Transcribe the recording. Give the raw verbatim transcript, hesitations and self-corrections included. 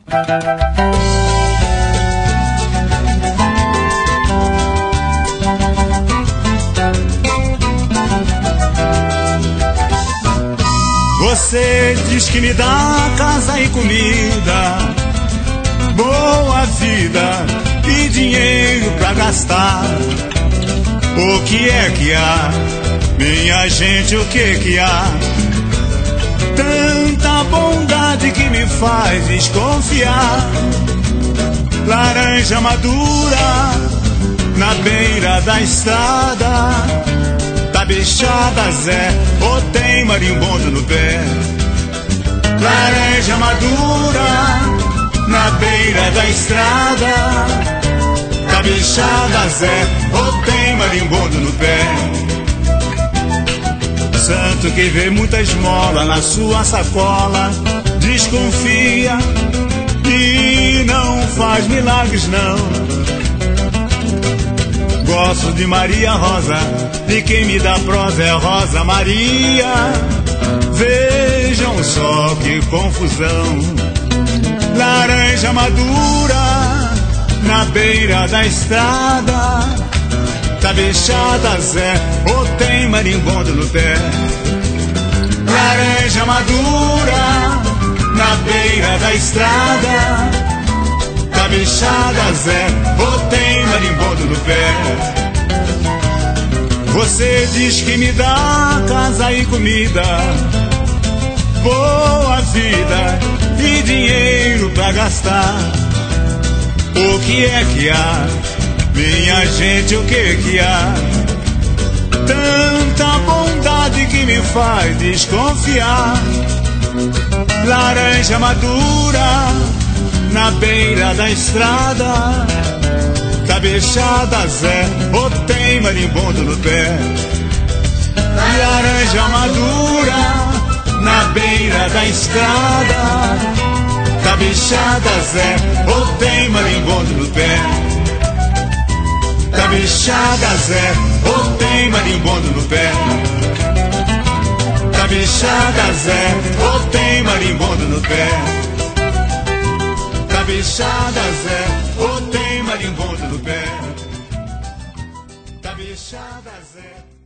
Você diz que me dá casa e comida, boa vida e dinheiro pra gastar. O que é que há, minha gente, o que que há? Tanta bondade que me faz desconfiar. Laranja madura na beira da estrada, tá bichada Zé, ou tem marimbondo no pé? Laranja madura na beira da estrada, tá bichada Zé, ou tem marimbondo no pé? Santo que vê muita esmola na sua sacola, desconfia e não faz milagres não. Gosto de Maria Rosa, e quem me dá prosa é Rosa Maria. Vejam só que confusão. Laranja madura na beira da estrada, tá bichada Zé, ou tem marimbondo no pé? Laranja madura na beira da estrada, tá bichada Zé, ou tem marimbondo no pé? Você diz que me dá casa e comida, boa vida e dinheiro pra gastar. O que é que há, minha gente, o que que há? Tanta bondade que me faz desconfiar. Laranja madura na beira da estrada, tá bichada Zé, ou tem marimbondo no pé? Laranja madura na beira da estrada, tá bichada Zé, ou tem marimbondo no pé? Tá bichada Zé, ou tem marimbondo no pé? Tá bichada Zé, ou tem marimbondo no pé? Tá bichada Zé, ou tem marimbondo no pé? Tá bichada Zé.